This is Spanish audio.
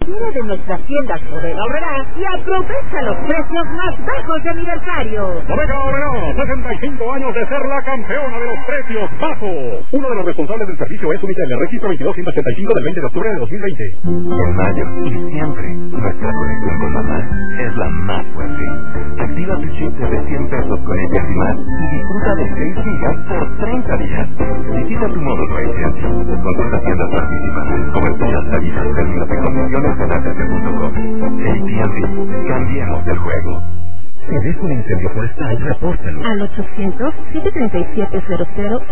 cualquiera de nuestras tiendas Bodega Aurrerá y aprovecha los precios más bajos de aniversario. Bodega Aurrerá, 65 años de ser la campeona de los precios bajos. Uno de los responsables del servicio es Unitel, el registro 2285 del 20 de octubre de 2020. En mayo y siempre, nuestra conexión con mamá es la más fuerte. Activa tu chip de 100 pesos con AT&T Más y disfruta de 6 gigas por 30 días. Visita tu módulo AT&T. Consulta tiendas participantes, coberturas, tarifas, términos y condiciones en AT&T.com. AT&T, cambiemos el juego. Si ves un incendio forestal, repórtalo al 800-737-00